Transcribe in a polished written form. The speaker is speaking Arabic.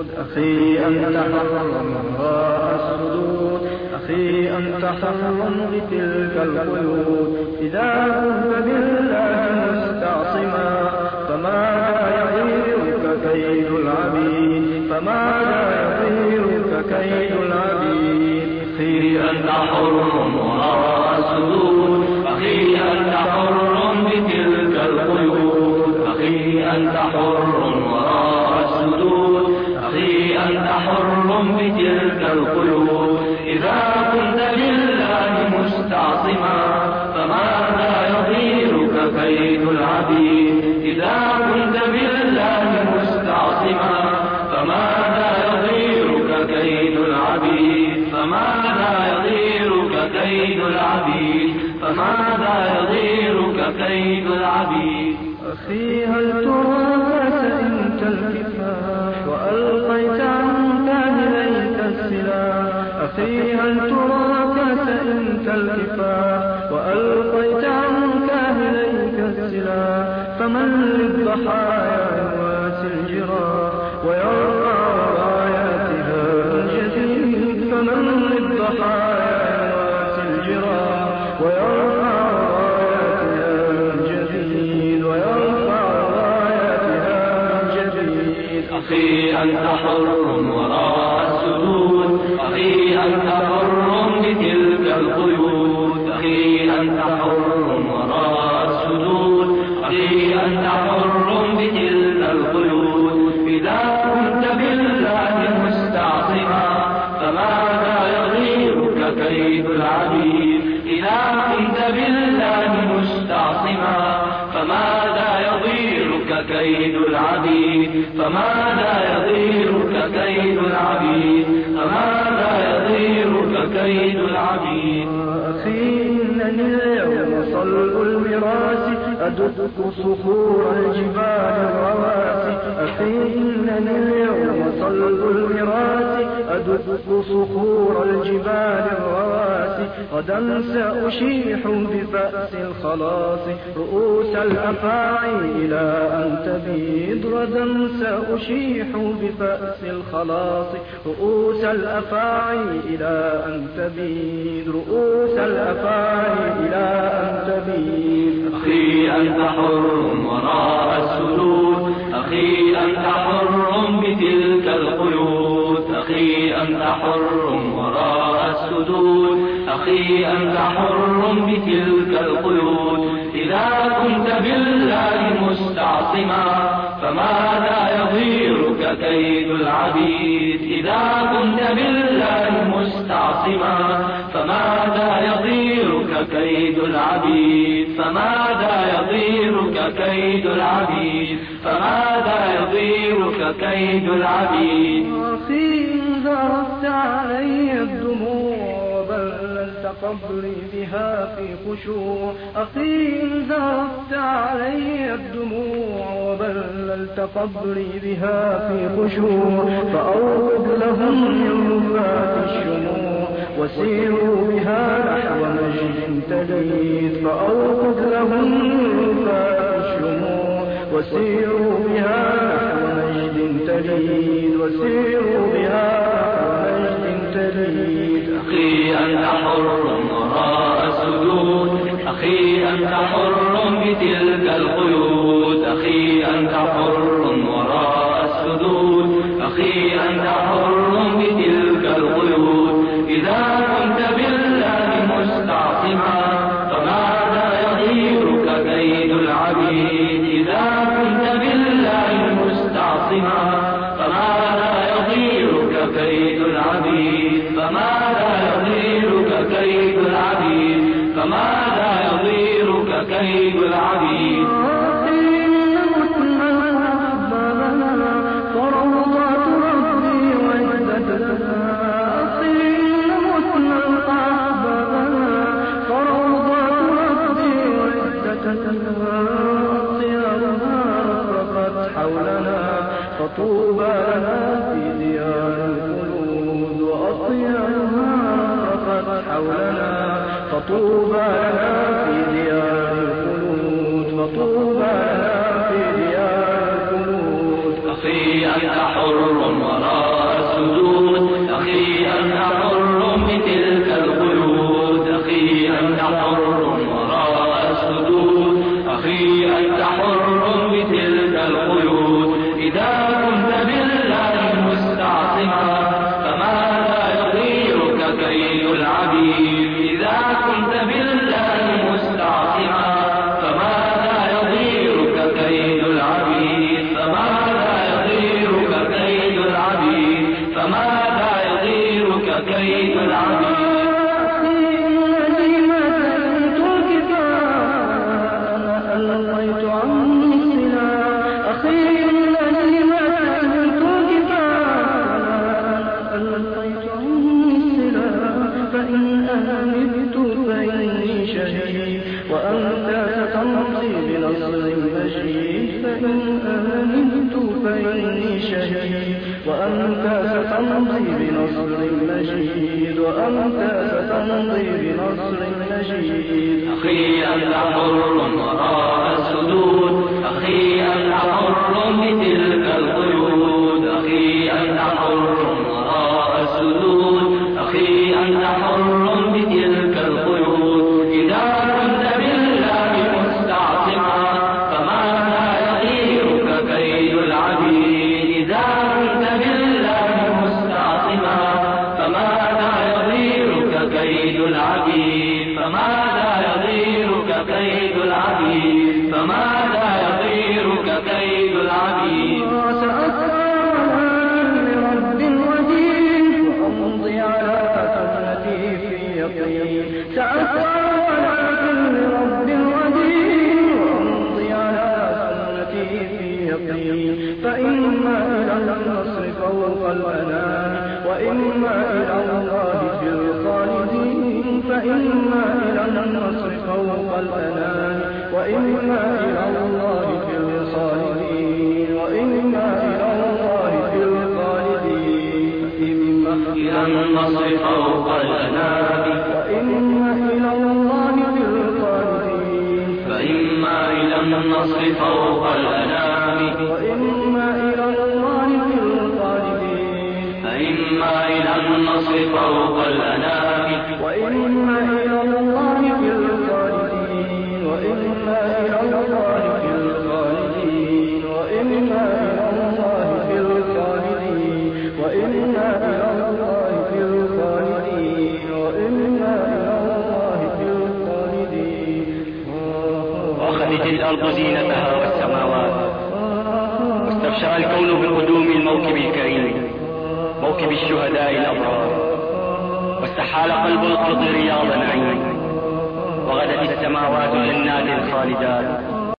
أخي أنت حر وراء السدود، أخي أنت حر بتلك القيود. إذا كنت بالله مستعصما فماذا يضيرك كيد العبيد، فماذا يضيرك كيد العبيد. أخي أنت حر وراء السدود، أخي أنت حر بتلك القيود. أخي أنت حر وراء السدود، أخي أنت حر بتلك القيود. إذا كنت بالله مستعصما فماذا يضيرك كيد العبيد. إذا كنت بالله مستعصما فماذا يضيرك كيد العبيد، فماذا يضيرك كيد العبيد، فماذا يضيرك كيد العبيد. أخي هل تراك سئمت الكفاح وألقيت عنك إليك السلاح. أخي هل تراك سئمت الكفاح وألقيت عنك إليك السلاح. فمن للضحايا يواسي الجراح ويرفع راياتها من جديد. فمن للضحايا يواسي الجراح ويرفع راياتها من جديد، ويرفع راياتها من جديد. أخي أنت حر وراء السدود، أخي أنت حر بتلك القيود. أخي أنت حر وراء السدود، أخي أنت حر بتلك القيود. إذا كنت بالله مستعصما فماذا يضيرك كيد العبيد. إذا كنت بالله مستعصما فماذا يضيرك كيد العبيد، فماذا يضيرك كيد العبيد، فماذا يضيرك كيد العبيد. أخي إنني اليوم صلب المراس أدق صخور الجبال الرواسي. أخي إنني اليوم صلب المراس أدق صخور الجبال الرواسي. غدا سأشيح بفأس الخلاص رؤوس الأفاعي إلى أن تبيد. غدا سأشيح بفأس الخلاص رؤوس الأفاعي إلى أن تبيد، رؤوس الأفاعي إلى أن تبيد. أخي أنت حر وراء السدود، أخي أنت حر بتلك القيود. أخي أنت حر وراء السدود، أخي أنت حر بتلك القيود. إذا كنت بالله مستعصما فماذا يضيرك كيد العبيد. إذا كنت بالله مستعصما فماذا يضيرك كيد العبيد، فماذا يضيرك كيد العبيد، فماذا يضيرك كيد العبيد. أخي إن ذرفت علي الدموع وبللت قبري بها في خشوع. أخي إن ذرفت علي الدموع وبللت قبري بها في خشوع. فأوقد لهم من رفات الشموع وسيروا بها نحو مجد تليد. فأوقد لهم من رفات الشموع وسيروا بها نحو مجد تليد، وسيروا بها نحو مجد تليد. أخي أنت حر وراء السدود، أخي أنت حر بتلك القيود. أخي أنت حر وراء السدود، أخي أنت حر بتلك القيود. إذا كنت بالله مستعصما فماذا يضيرك كيد العبيد. إذا كنت بالله مستعصما فماذا يضيرك كيد العبيد، فماذا يضيرك كيد العبيد، فماذا يضيرك كيد العبيد. فطوبى لنا في ديار الخلود وأطيارها رقت حولنا. فطوبى لنا في ديار الخلود، فطوبى لنا في ديار الخلود. أخي أنت حر وراء وأنت ستمضي بنصر مجيد، وأنت ستمضي بنصر مجيد. أخي أنت حر وراء السدود، أخي أنت حر بتلك القيود، أخي أنت حر وراء السدود، أخي أنت حر بتلك القيود. إذا كنت بالله مستعصما فماذا يغيرك كيد العبيد؟ إذا كنت بالله مستعصما فماذا يغيرك كيد العبيد؟ فماذا يغيرك كيد العبيد؟ فماذا يغيرك كيد العبيد؟ سأسعى لرب ودين وأمضي على سنتي في يقين، فإما إلى النصر فوق الأنام، وإما إلى الله في الخالدين. فإما إلى النصر فوق الأنام، وإما إلى الله في الخالدين، وإما إلى الله في الخالدين. إما إلى النصر فوق الأنام، وإما إلى الله في الخالدين. فإما إلى النصر فوق الأنام، وإما إلى الله في الخالدين. فإما إلى النصر فوق الأنام، وإما إلى الله في الخالدين. وإما إلى الله في الخالدين. وإما إلى الله في الخالدين. وإما إلى الله في الخالدين. وإما إلى الله في الخالدين. وأخذت الأرض زينتها والسماوات، واستبشر الكون بقدوم الموكب الكريم، موكب الشهداء الأبرار، واستحال قلب الأرض رياض نعيم، وغدت السماوات جنات خالدات،